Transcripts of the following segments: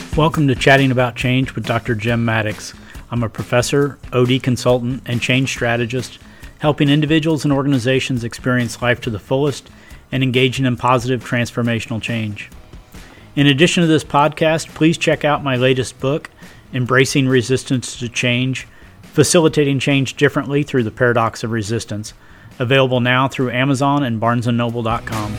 Welcome to Chatting About Change with Dr. Jim Maddox. I'm a professor, OD consultant, and change strategist, helping individuals and organizations experience life to the fullest and engaging in positive transformational change. In addition to this podcast, please check out my latest book, Embracing Resistance to Change, Facilitating Change Differently Through the Paradox of Resistance, available now through Amazon and BarnesandNoble.com.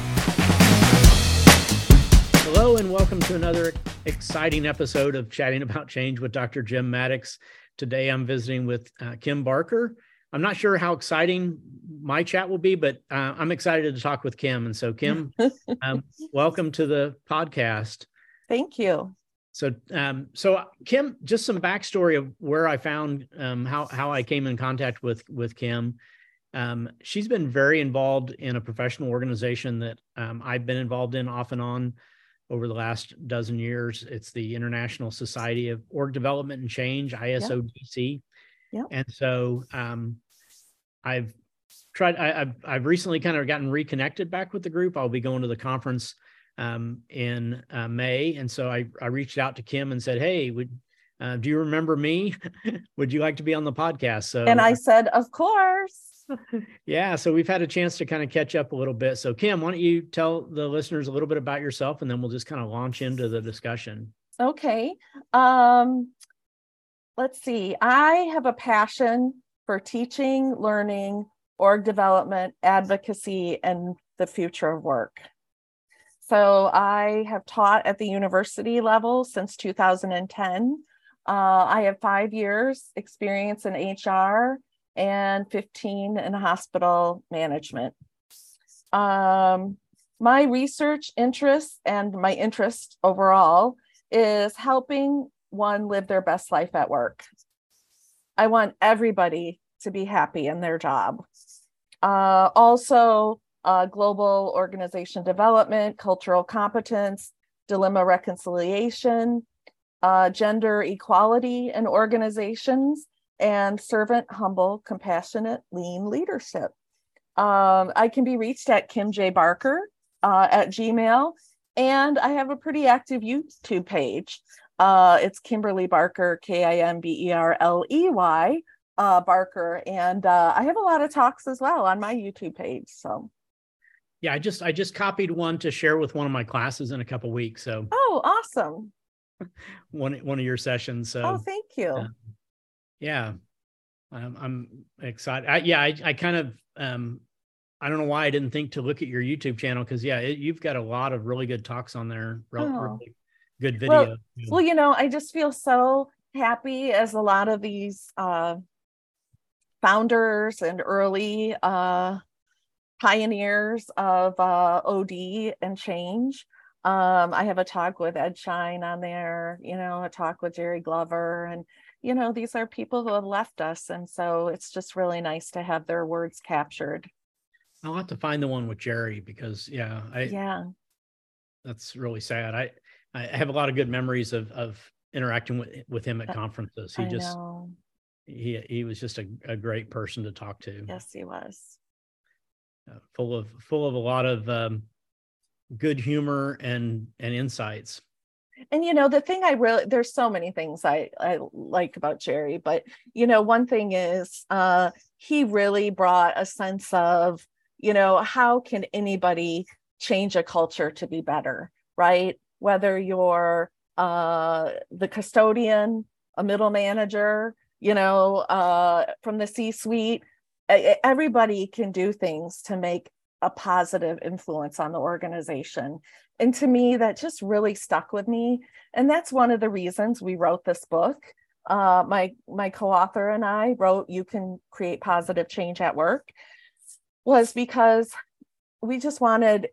Hello and welcome to another exciting episode of Chatting About Change with Dr. Jim Maddox. Today I'm visiting with Kim Barker. I'm not sure how exciting my chat will be, but I'm excited to talk with Kim. And so Kim, welcome to the podcast. Thank you. So Kim, just some backstory of where I found how I came in contact with Kim. She's been very involved in a professional organization that I've been involved in off and on over the last dozen years. It's the International Society of Org Development and Change, ISODC. Yep. And so I've recently kind of gotten reconnected back with the group. I'll be going to the conference in May. And so I reached out to Kim and said, hey, do you remember me? Would you like to be on the podcast? So, and I said, of course. Yeah. So we've had a chance to kind of catch up a little bit. So Kim, why don't you tell the listeners a little bit about yourself, and then we'll just kind of launch into the discussion. Okay. Let's see. I have a passion for teaching, learning, org development, advocacy, and the future of work. So I have taught at the university level since 2010. I have 5 years experience in HR and 15 in hospital management. My research interests and my interest overall is helping one live their best life at work. I want everybody to be happy in their job. Also, global organization development, cultural competence, dilemma reconciliation, gender equality in organizations, and servant, humble, compassionate, lean leadership. I can be reached at Kim J. Barker at Gmail, and I have a pretty active YouTube page. It's Kimberly Barker, Kimberley Barker, and I have a lot of talks as well on my YouTube page. So, yeah, I just copied one to share with one of my classes in a couple of weeks. So, oh, awesome! one of your sessions. So, oh, thank you. Yeah, I'm excited. I kind of, I don't know why I didn't think to look at your YouTube channel, because you've got a lot of really good talks on there, really good video. Well, I just feel so happy as a lot of these founders and early pioneers of OD and change. I have a talk with Ed Schein on there, a talk with Jerry Glover, and these are people who have left us. And so it's just really nice to have their words captured. I'll have to find the one with Jerry, because that's really sad. I have a lot of good memories of interacting with him at conferences. He was just a great person to talk to. Yes, he was. Full of a lot of good humor and insights. And, the thing there's so many things I like about Jerry, but, one thing is he really brought a sense of, how can anybody change a culture to be better, right? Whether you're the custodian, a middle manager, from the C-suite, everybody can do things to make a positive influence on the organization. And to me, that just really stuck with me. And that's one of the reasons we wrote this book. My co-author and I wrote You Can Create Positive Change at Work, was because we just wanted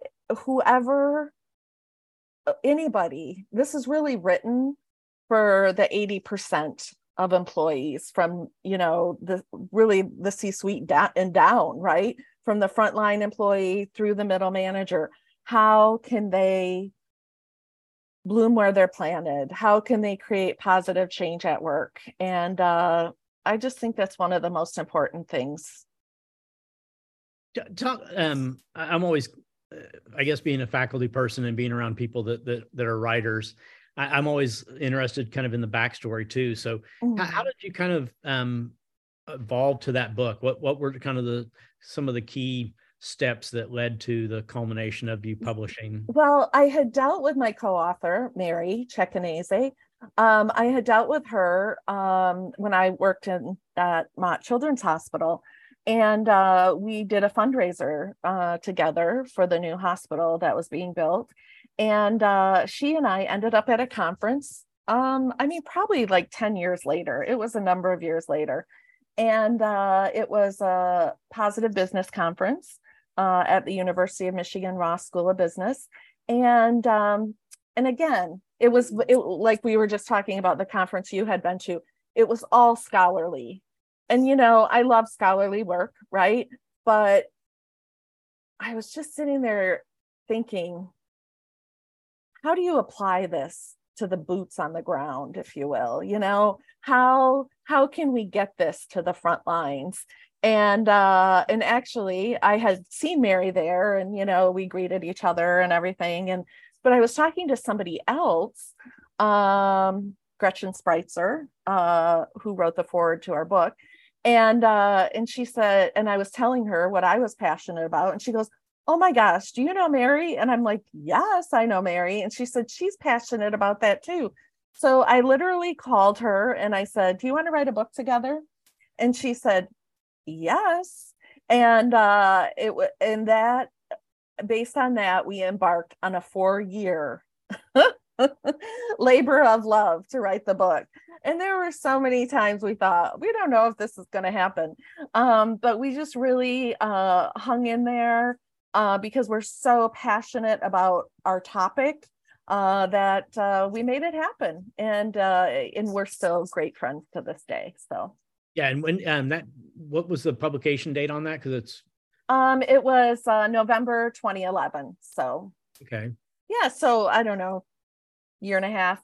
anybody, this is really written for the 80% of employees from, the C-suite and down, right? From the frontline employee through the middle manager. How can they bloom where they're planted? How can they create positive change at work? And I just think that's one of the most important things. I'm always, I guess, being a faculty person and being around people that are writers, I'm always interested kind of in the backstory too. So how did you kind of evolve to that book? What were kind of some of the key steps that led to the culmination of you publishing? Well, I had dealt with my co-author, Mary Cecchinese. I had dealt with her when I worked at Mott Children's Hospital, and we did a fundraiser together for the new hospital that was being built. And she and I ended up at a conference. I mean, probably like 10 years later. It was a number of years later. And it was a positive business conference at the University of Michigan Ross School of Business. And again, it was like we were just talking about the conference you had been to. It was all scholarly. And, you know, I love scholarly work, right? But I was just sitting there thinking, how do you apply this to the boots on the ground, if you will? You know, how can we get this to the front lines? And actually I had seen Mary there, and, you know, we greeted each other and everything. But I was talking to somebody else, Gretchen Spreitzer, who wrote the foreword to our book. And she said, and I was telling her what I was passionate about. And she goes, "Oh my gosh, do you know Mary?" And I'm like, "Yes, I know Mary." And she said, "She's passionate about that too." So I literally called her and I said, "Do you want to write a book together?" And she said, "Yes." And that based on that, we embarked on a 4-year labor of love to write the book. And there were so many times we thought, we don't know if this is going to happen. But we just really hung in there because we're so passionate about our topic that we made it happen. And we're still great friends to this day. So. Yeah. And when what was the publication date on that? Because it's it was November 2011. So okay. Yeah, so I don't know, year and a half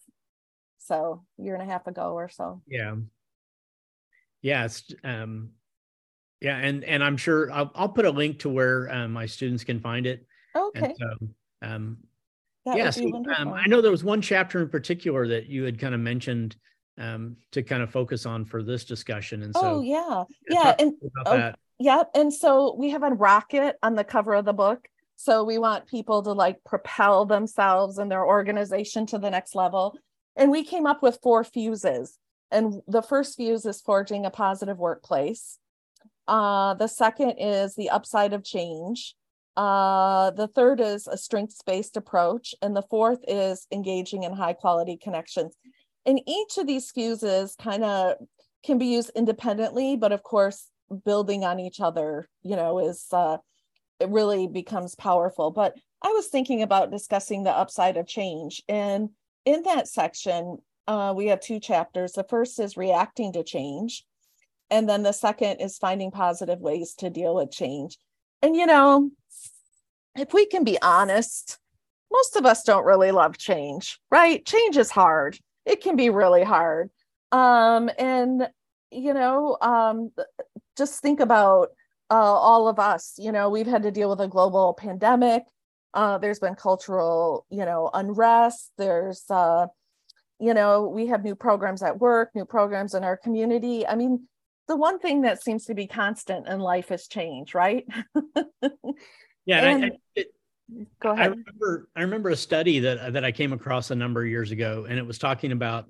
ago or so. Yeah. Yeah. It's, yeah. And I'm sure I'll put a link to where my students can find it. Okay. And so, That yeah. would be So wonderful. I know there was one chapter in particular that you had kind of mentioned to kind of focus on for this discussion. And so, yeah. talk And about that. yeah. And so we have a rocket on the cover of the book. So we want people to like propel themselves and their organization to the next level. And we came up with 4 fuses. And the first fuse is forging a positive workplace. The second is the upside of change. The third is a strengths-based approach. And the fourth is engaging in high quality connections. And each of these fuses kind of can be used independently, but of course, building on each other, you know, is it really becomes powerful. But I was thinking about discussing the upside of change. And in that section, we have 2 chapters. The first is reacting to change. And then the second is finding positive ways to deal with change. And, you know, if we can be honest, most of us don't really love change, right? Change is hard. It can be really hard. And, you know, just think about all of us. You know, we've had to deal with a global pandemic. There's been cultural, you know, unrest. There's, you know, we have new programs at work, new programs in our community. I mean, the one thing that seems to be constant in life is change, right? Yeah. And go ahead. I remember a study that I came across a number of years ago, and it was talking about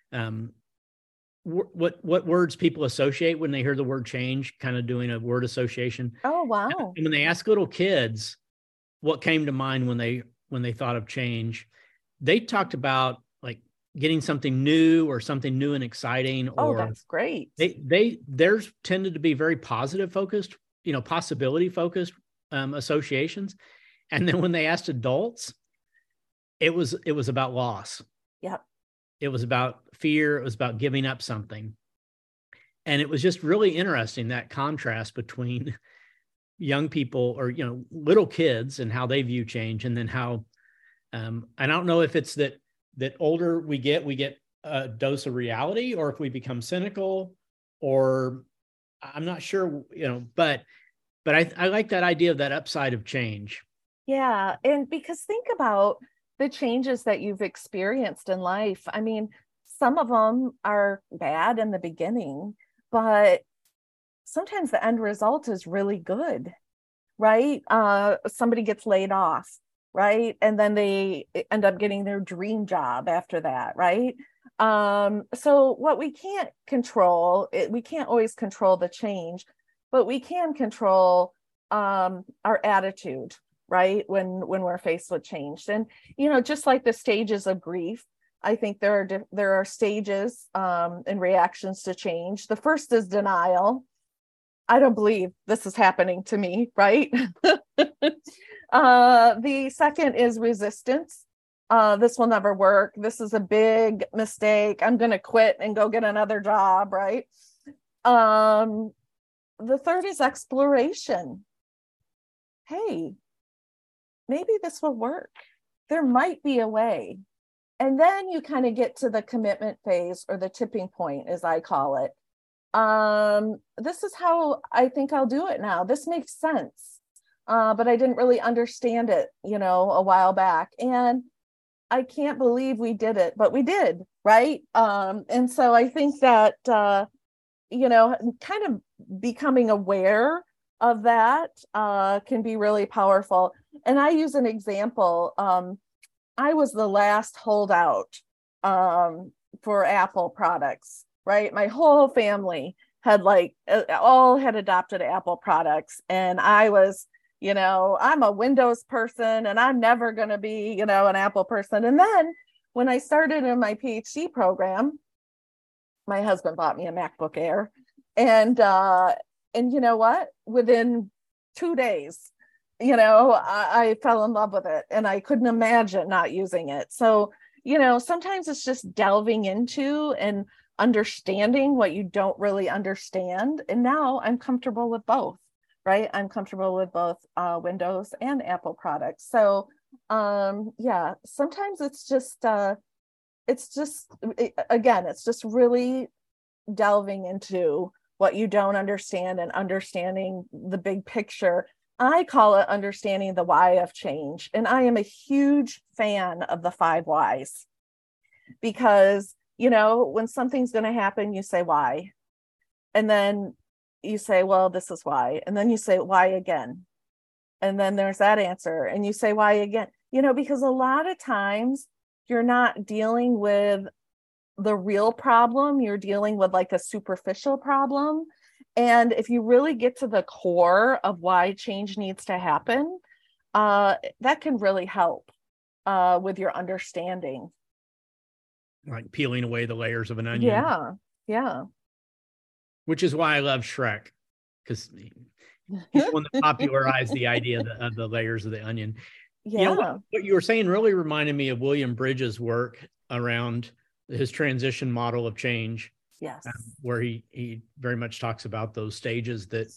what words people associate when they hear the word change, kind of doing a word association. Oh, wow. And when they ask little kids what came to mind when they thought of change, they talked about like getting something new or something new and exciting. Oh, Or that's great. theirs tended to be very positive focused, you know, possibility focused associations. And then when they asked adults, it was about loss. Yep. It was about fear. It was about giving up something. And it was just really interesting, that contrast between young people, or, you know, little kids, and how they view change. And then how, I don't know if it's that older we get a dose of reality, or if we become cynical, or I'm not sure, you know, but I like that idea of that upside of change. Yeah. And because think about, the changes that you've experienced in life. I mean, some of them are bad in the beginning, but sometimes the end result is really good, right? Somebody gets laid off, right? And then they end up getting their dream job after that, right? So what we can't control, we can't always control the change, but we can control our attitude, right? When we're faced with change. And, just like the stages of grief, I think there are stages and reactions to change. The first is denial. I don't believe this is happening to me, right? The second is resistance. This will never work. This is a big mistake. I'm going to quit and go get another job, right? The third is exploration. Hey, maybe this will work. There might be a way. And then you kind of get to the commitment phase, or the tipping point, as I call it. This is how I think I'll do it now. This makes sense. But I didn't really understand it, a while back. And I can't believe we did it, but we did, right? And so I think that, kind of becoming aware of that can be really powerful. And I use an example. I was the last holdout for Apple products, right? My whole family had all had adopted Apple products. And I was, I'm a Windows person and I'm never going to be, an Apple person. And then when I started in my PhD program, my husband bought me a MacBook Air. And you know what? Within 2 days, I fell in love with it and I couldn't imagine not using it. So, sometimes it's just delving into and understanding what you don't really understand. And now I'm comfortable with both, right? I'm comfortable with both Windows and Apple products. So, sometimes it's just really delving into what you don't understand and understanding the big picture. I call it understanding the why of change. And I am a huge fan of the 5 whys, because, when something's going to happen, you say why. And then you say, well, this is why. And then you say why again. And then there's that answer. And you say why again, because a lot of times you're not dealing with the real problem. You're dealing with like a superficial problem. And if you really get to the core of why change needs to happen, that can really help with your understanding. Like peeling away the layers of an onion. Yeah. Which is why I love Shrek, because he's the one that popularized the idea of the layers of the onion. Yeah. What you were saying really reminded me of William Bridges' work around his transition model of change. Yes. Where he very much talks about those stages that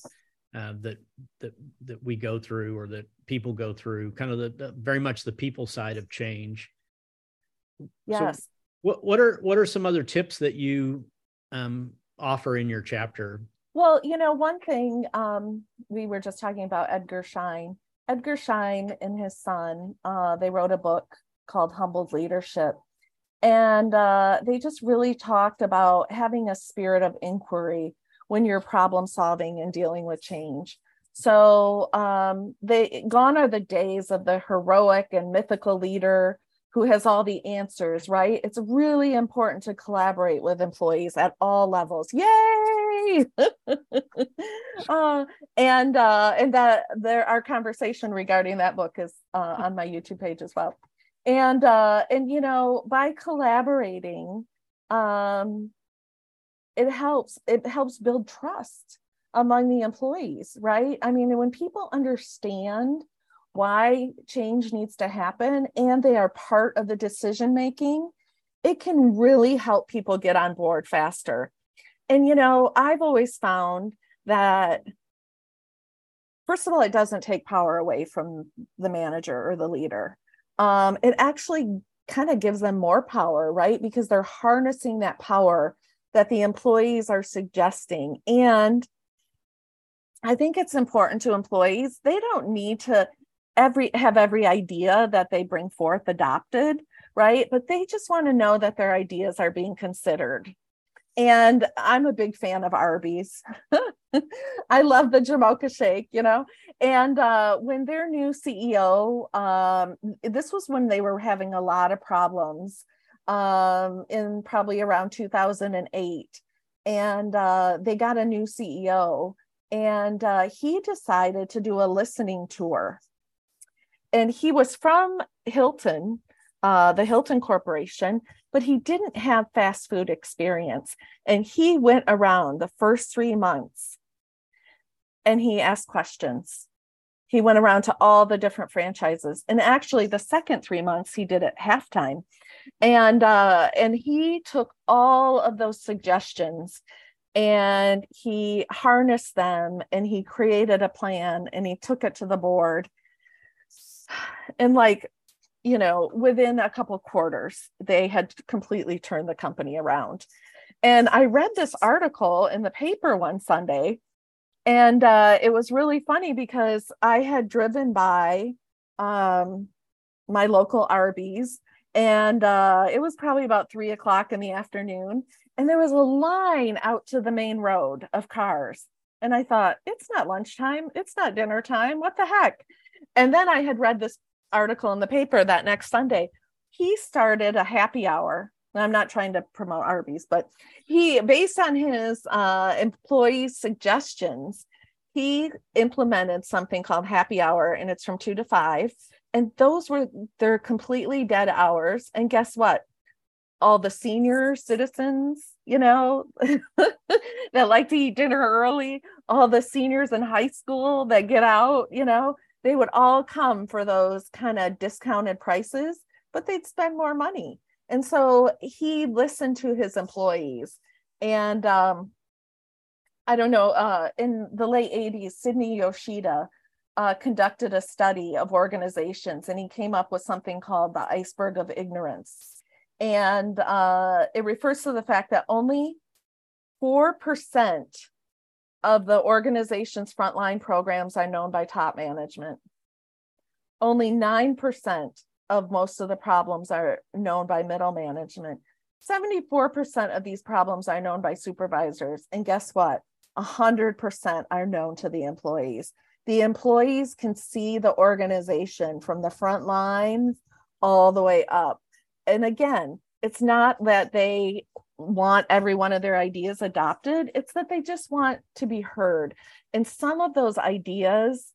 we go through, or that people go through, kind of the very much the people side of change. Yes. So what are some other tips that you offer in your chapter? Well, one thing, we were just talking about Edgar Schein. Edgar Schein and his son, they wrote a book called Humbled Leadership. And they just really talked about having a spirit of inquiry when you're problem solving and dealing with change. So gone are the days of the heroic and mythical leader who has all the answers, right? It's really important to collaborate with employees at all levels. Yay! And that our conversation regarding that book is on my YouTube page as well. And by collaborating, it helps build trust among the employees, right? I mean, when people understand why change needs to happen and they are part of the decision making, it can really help people get on board faster. And, I've always found that, first of all, it doesn't take power away from the manager or the leader. It actually kind of gives them more power, right? Because they're harnessing that power that the employees are suggesting. And I think it's important to employees. They don't need to every idea that they bring forth adopted, right? But they just want to know that their ideas are being considered. And I'm a big fan of Arby's. I love the Jamocha shake, And when their new CEO, this was when they were having a lot of problems in probably around 2008. And they got a new CEO, and he decided to do a listening tour. And he was from Hilton, the Hilton Corporation, but he didn't have fast food experience. And he went around the first 3 months and he asked questions. He went around to all the different franchises. And actually, the second 3 months, he did it halftime. And he took all of those suggestions and he harnessed them and he created a plan and he took it to the board. And within a couple of quarters, they had completely turned the company around. And I read this article in the paper one Sunday, and it was really funny because I had driven by my local Arby's, and it was probably about 3:00 in the afternoon, and there was a line out to the main road of cars. And I thought, it's not lunchtime, it's not dinner time, what the heck? And then I had read this article in the paper that next Sunday, he started a happy hour. I'm not trying to promote Arby's, but he, based on his employees' suggestions, he implemented something called happy hour, and it's from 2 to 5. And they're completely dead hours. And guess what? All the senior citizens, that like to eat dinner early, all the seniors in high school that get out, they would all come for those kind of discounted prices, but they'd spend more money. And so he listened to his employees. And I don't know, in the late 80s, Sidney Yoshida conducted a study of organizations, and he came up with something called the iceberg of ignorance. And it refers to the fact that only 4% of the organization's frontline programs are known by top management. Only 9% of most of the problems are known by middle management. 74% of these problems are known by supervisors. And guess what? 100% are known to the employees. The employees can see the organization from the front line all the way up. And again, it's not that they want every one of their ideas adopted. It's that they just want to be heard. And some of those ideas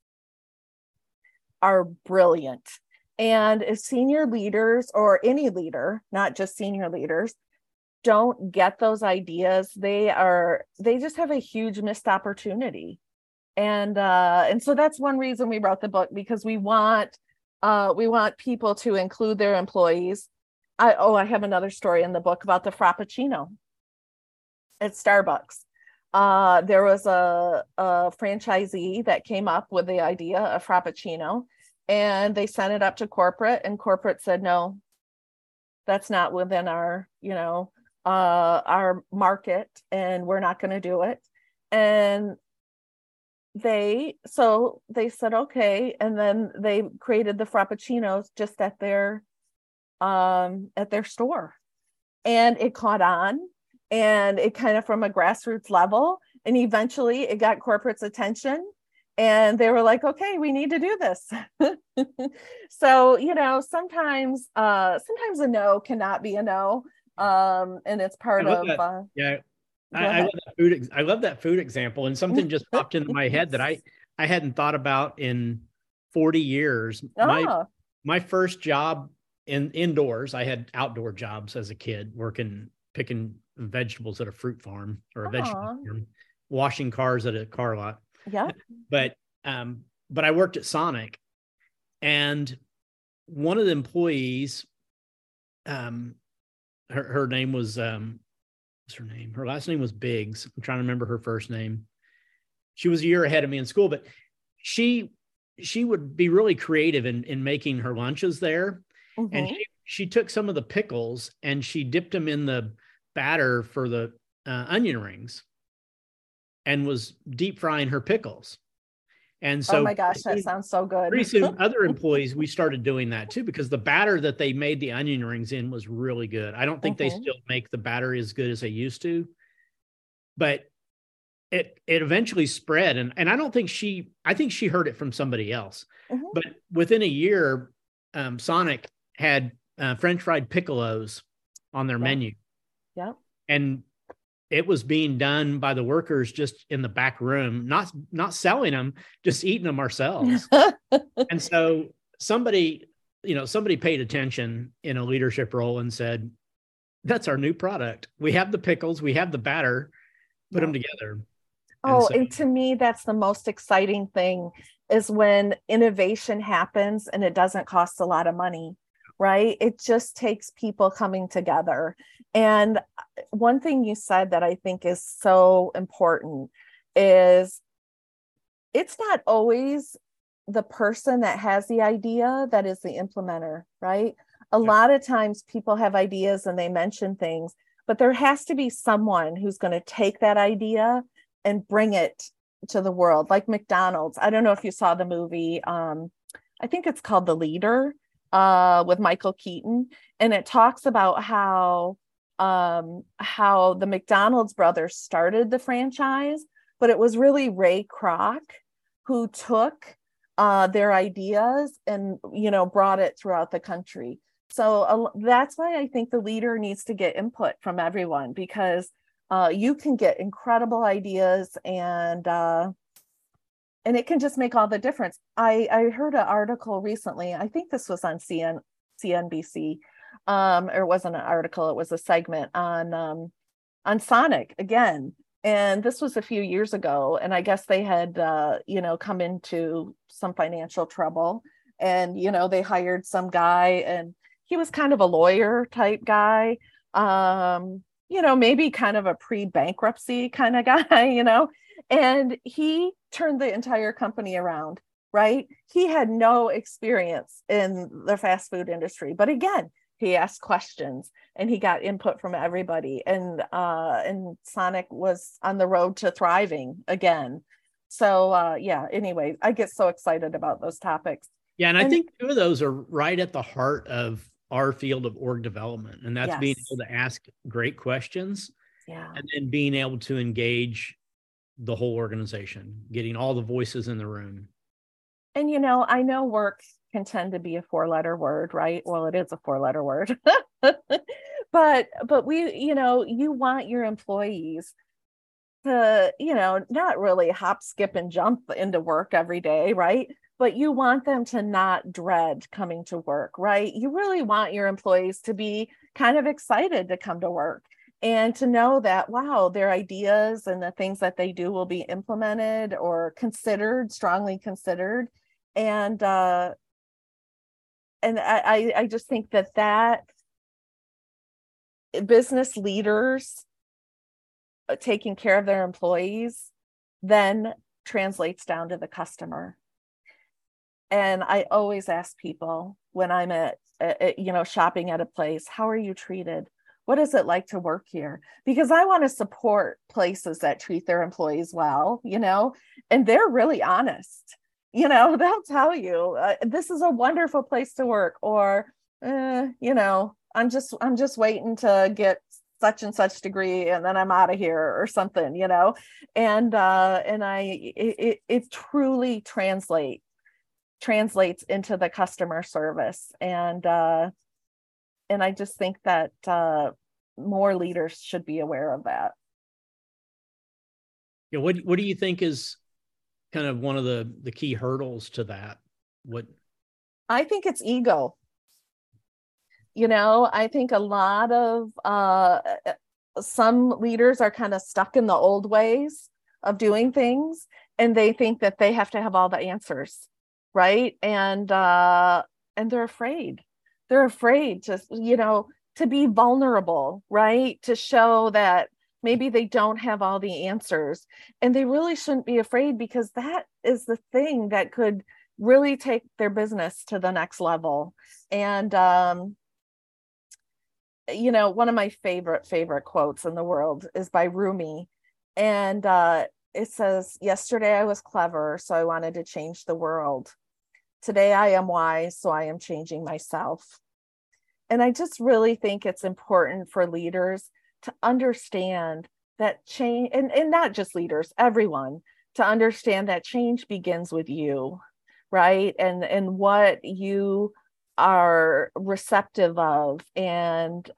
are brilliant. And if senior leaders, or any leader, not just senior leaders, don't get those ideas, they just have a huge missed opportunity. And so that's one reason we wrote the book, because we want people to include their employees. I have another story in the book about the Frappuccino at Starbucks. There was a franchisee that came up with the idea of Frappuccino, and they sent it up to corporate, and corporate said, no, that's not within our market, and we're not going to do it. And they said, okay. And then they created the Frappuccinos just at their store, and it caught on, and it kind of from a grassroots level, and eventually it got corporate's attention, and they were like, okay, we need to do this. So sometimes a no cannot be a no, and it's part of I love that food. I love that food example, and something just popped into my head that I hadn't thought about in 40 years. My first job indoors, I had outdoor jobs as a kid, picking vegetables at a fruit farm or a vegetable farm, washing cars at a car lot. Yeah. But I worked at Sonic, and one of the employees, her name was, what's her name? Her last name was Biggs. I'm trying to remember her first name. She was a year ahead of me in school, but she would be really creative in making her lunches there. Mm-hmm. And she took some of the pickles and she dipped them in the batter for the onion rings and was deep frying her pickles. And Oh so my gosh, that sounds so pretty good. soon, other employees, we started doing that too, because the batter that they made the onion rings in was really good. I don't think they Hmm. still make the batter as good as they used to, but it eventually spread. And I think she heard it from somebody else. Hmm. But within a year, Sonic had French fried piccolos on their Yeah. menu. Yeah. And it was being done by the workers just in the back room, not selling them, just eating them ourselves. And so somebody paid attention in a leadership role and said, that's our new product. We have the pickles, we have the batter, put them Yeah. together. And Oh, so, and to me, that's the most exciting thing is when innovation happens and it doesn't cost a lot of money, right? It just takes people coming together. And one thing you said that I think is so important is it's not always the person that has the idea that is the implementer, right? A yeah, lot of times people have ideas and they mention things, but there has to be someone who's going to take that idea and bring it to the world, like McDonald's. I don't know if you saw the movie. I think it's called The Leader, with Michael Keaton, and it talks about how the McDonald's brothers started the franchise, but it was really Ray Kroc who took their ideas and brought it throughout the country. So that's why I think the leader needs to get input from everyone, because you can get incredible ideas, and it can just make all the difference. I heard an article recently. I think this was on CNBC, or it wasn't an article. It was a segment on Sonic again. And this was a few years ago. And I guess they had, come into some financial trouble. And, they hired some guy, and he was kind of a lawyer type guy. Maybe kind of a pre-bankruptcy kind of guy, and he turned the entire company around, right? He had no experience in the fast food industry. But again, he asked questions and he got input from everybody, and Sonic was on the road to thriving again. So yeah, anyway, I get so excited about those topics. yeah. And I And think two of those are right at the heart of our field of org development. And that's being yes, able to ask great questions yeah. and then being able to engage the whole organization, getting all the voices in the room. And I know work can tend to be a four-letter word, right? Well, it is a four-letter word. but we, you want your employees to, not really hop, skip, and jump into work every day, right? But you want them to not dread coming to work, right? You really want your employees to be kind of excited to come to work and to know that, wow, their ideas and the things that they do will be implemented or considered, strongly considered. And I just think that business leaders taking care of their employees then translates down to the customer. And I always ask people when I'm shopping at a place, how are you treated? What is it like to work here? Because I want to support places that treat their employees well, and they're really honest. They'll tell you, this is a wonderful place to work, or, I'm just waiting to get such and such degree and then I'm out of here or something, it truly translates into the customer service. And I just think that more leaders should be aware of that. Yeah, what do you think is kind of one of the key hurdles to that? What I think it's ego. I think a lot of some leaders are kind of stuck in the old ways of doing things, and they think that they have to have all the answers, right? And they're afraid. They're afraid to be vulnerable, right? To show that maybe they don't have all the answers. And they really shouldn't be afraid, because that is the thing that could really take their business to the next level. And one of my favorite quotes in the world is by Rumi. And it says, yesterday I was clever, so I wanted to change the world. Today I am wise, so I am changing myself. And I just really think it's important for leaders to understand that change, and not just leaders, everyone, to understand that change begins with you, right? And what you are receptive of, and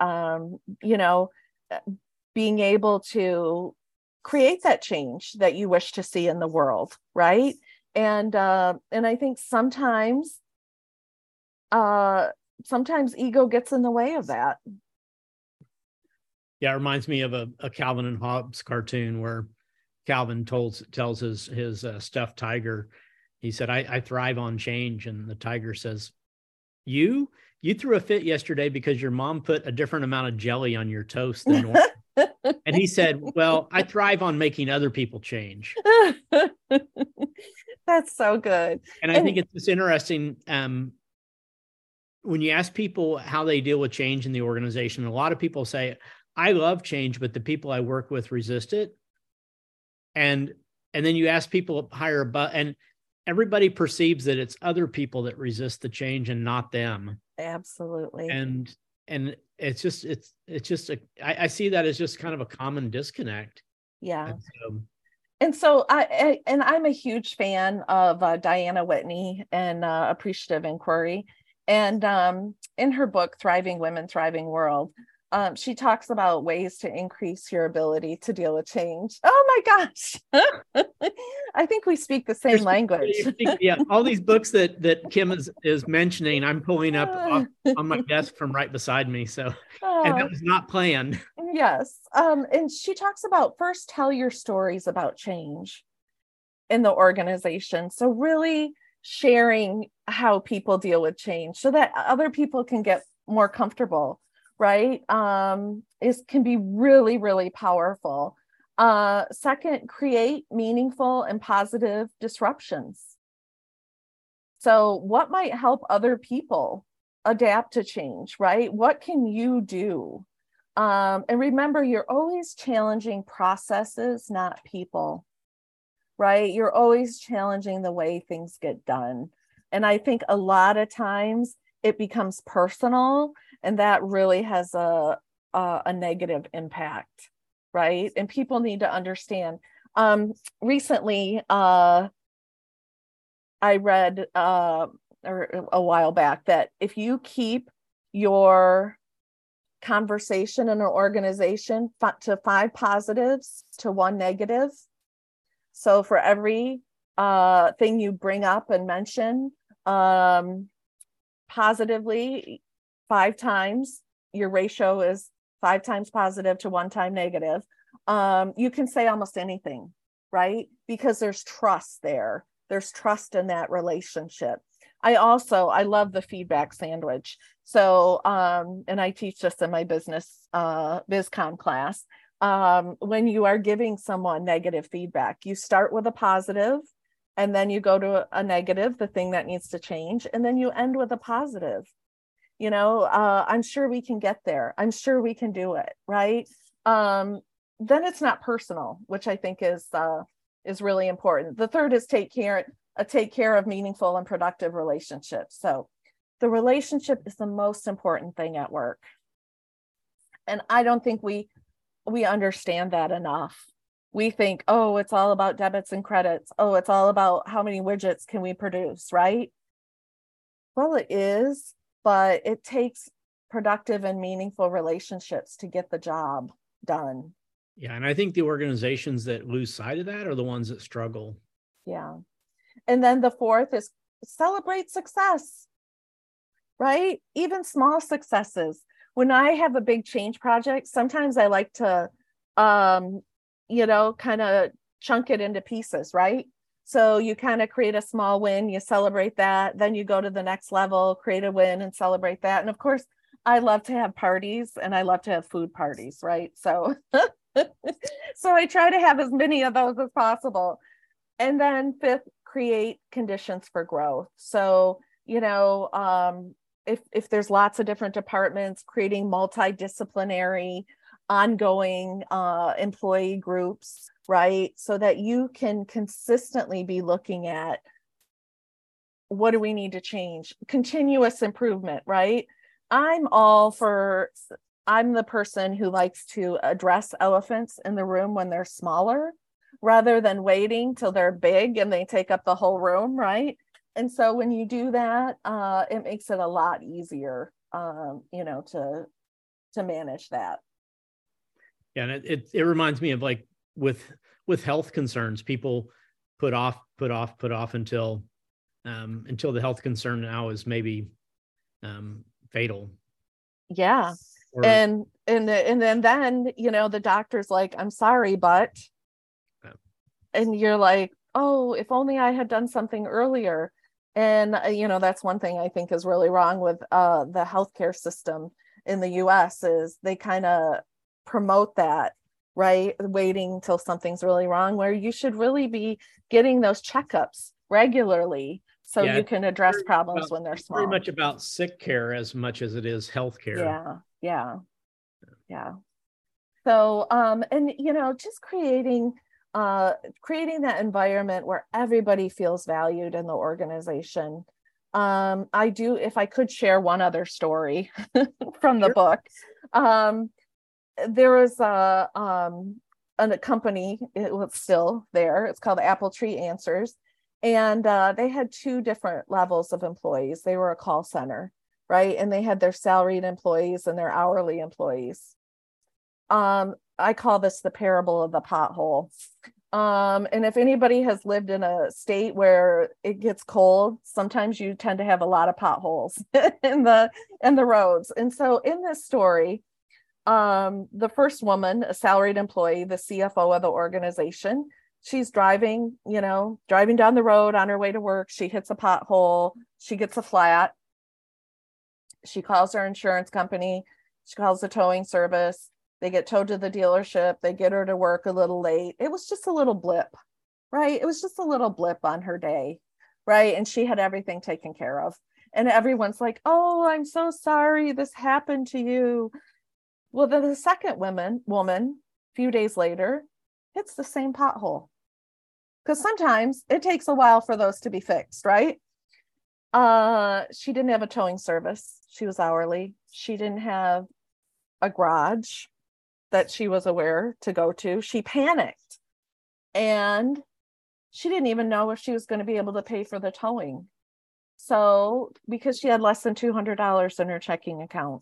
being able to create that change that you wish to see in the world, right? And I think sometimes ego gets in the way of that. Yeah, it reminds me of a Calvin and Hobbes cartoon where Calvin tells his stuffed tiger, he said, I thrive on change. And the tiger says, you threw a fit yesterday because your mom put a different amount of jelly on your toast than normal. And he said, well, I thrive on making other people change. That's so good. And I think it's just interesting. When you ask people how they deal with change in the organization, a lot of people say, I love change, but the people I work with resist it. And then you ask people higher above, and everybody perceives that it's other people that resist the change and not them. Absolutely. And it's just I see that as just kind of a common disconnect. Yeah. And so I'm a huge fan of Diana Whitney and Appreciative Inquiry. And in her book, Thriving Women, Thriving World, she talks about ways to increase your ability to deal with change. Oh my gosh. I think we speak the same language. Yeah, all these books that Kim is mentioning, I'm pulling up on my desk from right beside me. So, and that was not planned. Yes. And she talks about, first, tell your stories about change in the organization. So really sharing how people deal with change so that other people can get more comfortable, right? Can be really, really powerful. Second, create meaningful and positive disruptions. So what might help other people adapt to change, right? What can you do? And remember, you're always challenging processes, not people, right? You're always challenging the way things get done. And I think a lot of times it becomes personal, and that really has a negative impact, right? And people need to understand. Recently, I read or a while back that if you keep your conversation in an organization to 5 positives to 1 negative, so for every thing you bring up and mention positively 5 times, your ratio is 5 times positive to 1 time negative, you can say almost anything, right? Because there's trust there. There's trust in that relationship. I love the feedback sandwich. So, and I teach this in my business BizCom class. When you are giving someone negative feedback, you start with a positive, and then you go to a negative, the thing that needs to change, and then you end with a positive. I'm sure we can get there. I'm sure we can do it, right? Then it's not personal, which I think is really important. The third is take care of meaningful and productive relationships. So the relationship is the most important thing at work. And I don't think we understand that enough. We think, oh, it's all about debits and credits. Oh, it's all about how many widgets can we produce, right? Well, it is, but it takes productive and meaningful relationships to get the job done. Yeah, and I think the organizations that lose sight of that are the ones that struggle. Yeah. And then the fourth is celebrate success, right? Even small successes. When I have a big change project, sometimes I like to, kind of chunk it into pieces, right? So you kind of create a small win, you celebrate that, then you go to the next level, create a win and celebrate that. And of course, I love to have parties, and I love to have food parties, right? So, so I try to have as many of those as possible. And then fifth, create conditions for growth. So, if there's lots of different departments, creating multidisciplinary ongoing employee groups, right? So that you can consistently be looking at, what do we need to change? Continuous improvement, right? I'm the person who likes to address elephants in the room when they're smaller, rather than waiting till they're big and they take up the whole room, right? And so when you do that, it makes it a lot easier, to manage that. Yeah, and it reminds me of, like, with health concerns, people put off until the health concern now is maybe fatal. Yeah. And then the doctor's like, I'm sorry, but, and you're like, oh, if only I had done something earlier. And that's one thing I think is really wrong with the healthcare system in the US, is they kind of promote that, right? Waiting till something's really wrong, where you should really be getting those checkups regularly, so you can address problems when they're small. Very much about sick care as much as it is healthcare. Yeah. So, and just creating that environment where everybody feels valued in the organization. If I could share one other story from the book, there was a company, it was still there. It's called Apple Tree Answers. And they had two different levels of employees. They were a call center, right? And they had their salaried employees and their hourly employees. I call this the parable of the pothole. And if anybody has lived in a state where it gets cold, sometimes you tend to have a lot of potholes in the roads. And so in this story, the first woman, a salaried employee, the CFO of the organization, she's driving down the road on her way to work. She hits a pothole. She gets a flat. She calls her insurance company. She calls the towing service. They get towed to the dealership. They get her to work a little late. It was just a little blip, right? It was just a little blip on her day, right? And she had everything taken care of. And everyone's like, oh, I'm so sorry this happened to you. Well, then the second woman, a few days later, hits the same pothole. Because sometimes it takes a while for those to be fixed, right? She didn't have a towing service. She was hourly. She didn't have a garage that she was aware to go to. She panicked. And she didn't even know if she was going to be able to pay for the towing. So, because she had less than $200 in her checking account.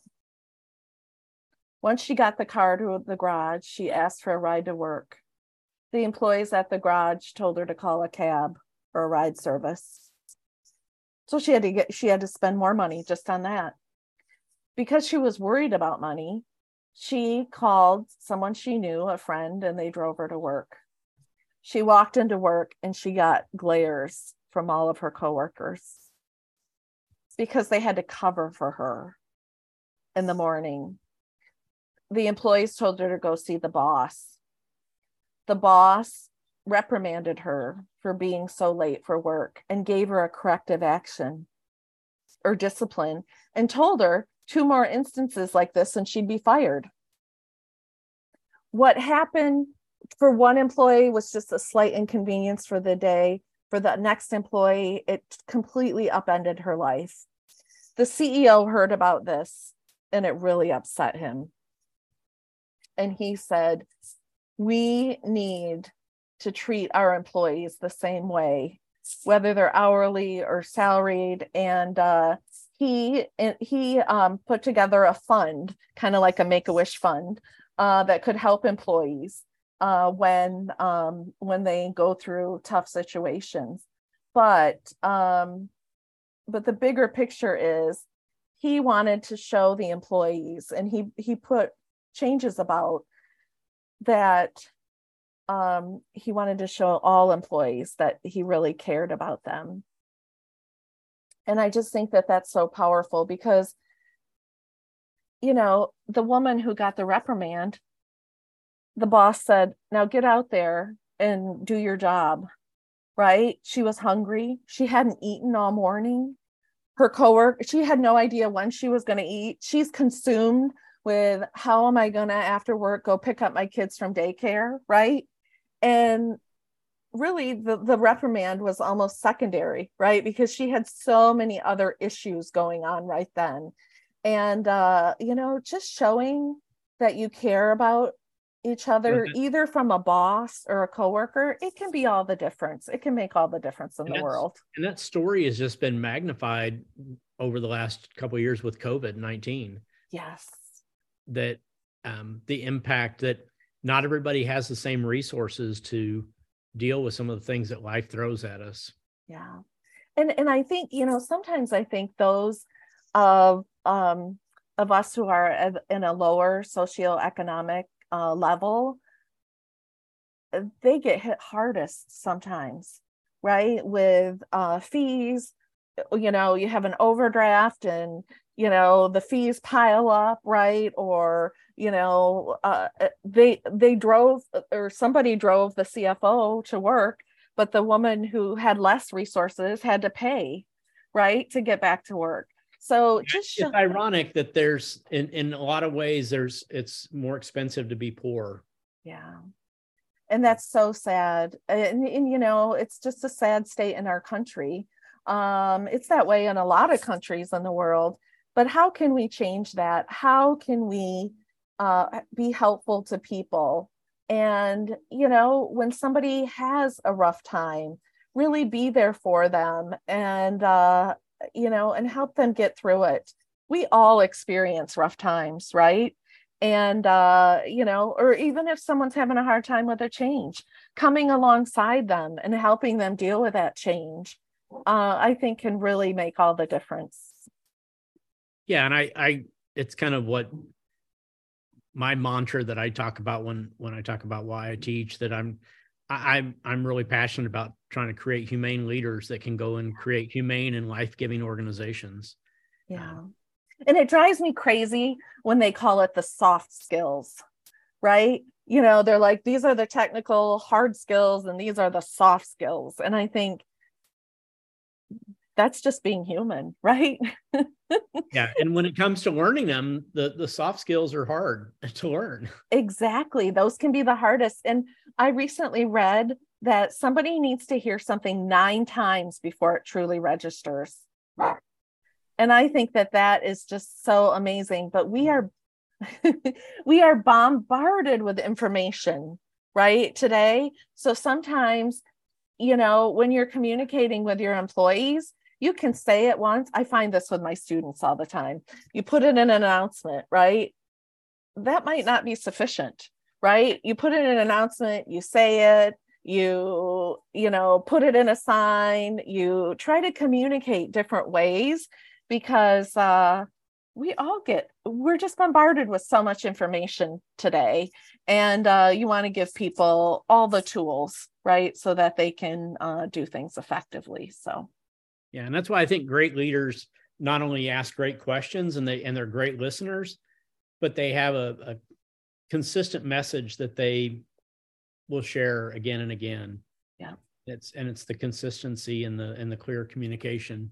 Once she got the car to the garage, she asked for a ride to work. The employees at the garage told her to call a cab or a ride service. So she had to spend more money just on that. Because she was worried about money, she called someone she knew, a friend, and they drove her to work. She walked into work and she got glares from all of her coworkers because they had to cover for her in the morning. The employees told her to go see the boss. The boss reprimanded her for being so late for work and gave her a corrective action or discipline and told her 2 more instances like this and she'd be fired. What happened for one employee was just a slight inconvenience for the day. For the next employee, it completely upended her life. The CEO heard about this and it really upset him. And he said, we need to treat our employees the same way, whether they're hourly or salaried. And he put together a fund, kind of like a Make-A-Wish fund, that could help employees when they go through tough situations. But the bigger picture is he wanted to show the employees, and he put changes about that. He wanted to show all employees that he really cared about them. And I just think that that's so powerful because, the woman who got the reprimand, the boss said, now get out there and do your job, right? She was hungry. She hadn't eaten all morning. Her coworker, she had no idea when she was going to eat. She's consumed with how am I going to after work go pick up my kids from daycare, right? And really the reprimand was almost secondary, right? Because she had so many other issues going on right then. And, just showing that you care about each other, either from a boss or a coworker, it can be all the difference. It can make all the difference in the world. And that story has just been magnified over the last couple of years with COVID-19. Yes. That the impact that not everybody has the same resources to deal with some of the things that life throws at us. Yeah. And I think, sometimes I think those of us who are in a lower socioeconomic level, they get hit hardest sometimes, right? With fees, you have an overdraft and, the fees pile up, right? Or, they drove, or somebody drove the CFO to work, but the woman who had less resources had to pay, right, to get back to work. So just it's ironic that there's in a lot of ways it's more expensive to be poor. Yeah. And that's so sad. And it's just a sad state in our country. It's that way in a lot of countries in the world. But how can we change that? How can we be helpful to people? And, when somebody has a rough time, really be there for them and, and help them get through it. We all experience rough times, right? And, or even if someone's having a hard time with a change, coming alongside them and helping them deal with that change, I think can really make all the difference. Yeah. And I it's kind of what my mantra that I talk about when I talk about why I teach, that I'm really passionate about trying to create humane leaders that can go and create humane and life-giving organizations. Yeah. And it drives me crazy when they call it the soft skills, right? They're like, these are the technical hard skills and these are the soft skills. And I think that's just being human, right? Yeah. And when it comes to learning them, the soft skills are hard to learn. Exactly. Those can be the hardest. And I recently read that somebody needs to hear something 9 times before it truly registers. And I think that is just so amazing. But we are bombarded with information, right, today. So sometimes, when you're communicating with your employees, you can say it once. I find this with my students all the time. You put it in an announcement, right? That might not be sufficient, right? You put it in an announcement, you say it, you put it in a sign, you try to communicate different ways, because we're just bombarded with so much information today. And you want to give people all the tools, right, so that they can do things effectively. So. Yeah. And that's why I think great leaders not only ask great questions and they're great listeners, but they have a consistent message that they will share again and again. Yeah. It's the consistency and the clear communication.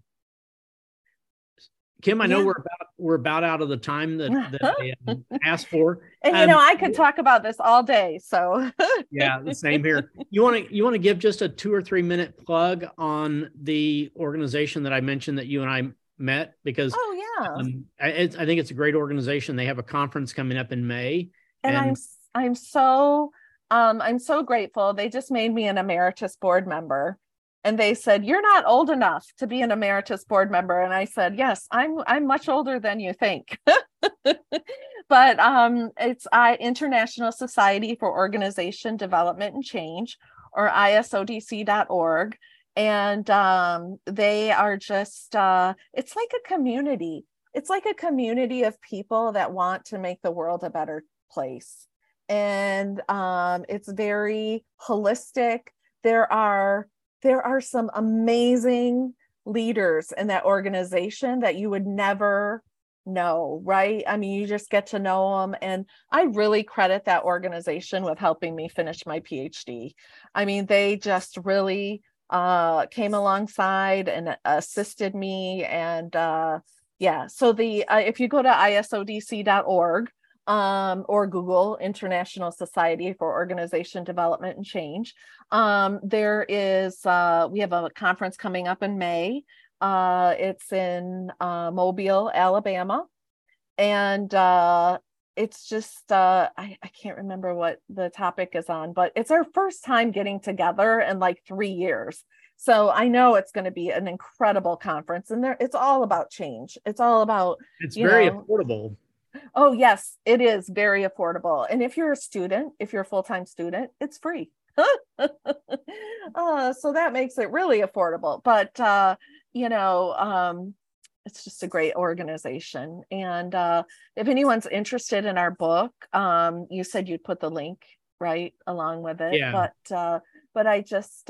Kim, I know we're about out of the time that they asked for. And I could talk about this all day. So yeah, the same here. You want to give just a 2 or 3 minute plug on the organization that I mentioned that you and I met? Because I think it's a great organization. They have a conference coming up in May, and I'm so grateful. They just made me an emeritus board member. And they said, you're not old enough to be an emeritus board member. And I said, yes, I'm much older than you think. But it's International Society for Organization Development and Change, or ISODC.org. And they are just, it's like a community. It's like a community of people that want to make the world a better place. And it's very holistic. There are some amazing leaders in that organization that you would never know, right? I mean, you just get to know them. And I really credit that organization with helping me finish my PhD. I mean, they just really came alongside and assisted me. And so if you go to isodc.org, or Google International Society for Organization Development and Change. There is, we have a conference coming up in May. It's in Mobile, Alabama. And it's just, I can't remember what the topic is on, but it's our first time getting together in like 3 years. So I know it's going to be an incredible conference, and it's all about change. It's all about, it's very affordable. Oh, yes, it is very affordable. And if you're a student, if you're a full-time student, it's free. So that makes it really affordable. But, it's just a great organization. And if anyone's interested in our book, you said you'd put the link right along with it. Yeah. But I just,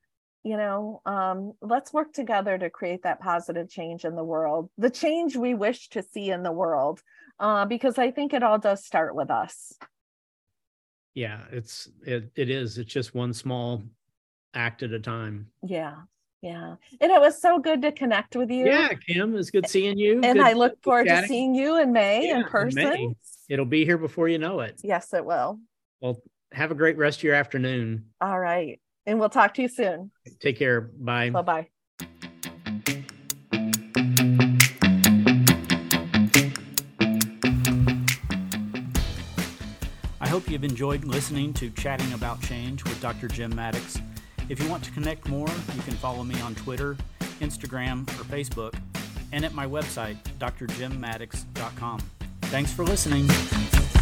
let's work together to create that positive change in the world, the change we wish to see in the world, because I think it all does start with us. Yeah, it is. It's just one small act at a time. Yeah. And it was so good to connect with you. Yeah, Kim, it's good seeing you. And good I look forward to seeing you in May in person. May. It'll be here before you know it. Yes, it will. Well, have a great rest of your afternoon. All right. And we'll talk to you soon. Take care. Bye. Bye-bye. I hope you've enjoyed listening to Chatting About Change with Dr. Jim Maddox. If you want to connect more, you can follow me on Twitter, Instagram, or Facebook, and at my website, drjimmaddox.com. Thanks for listening.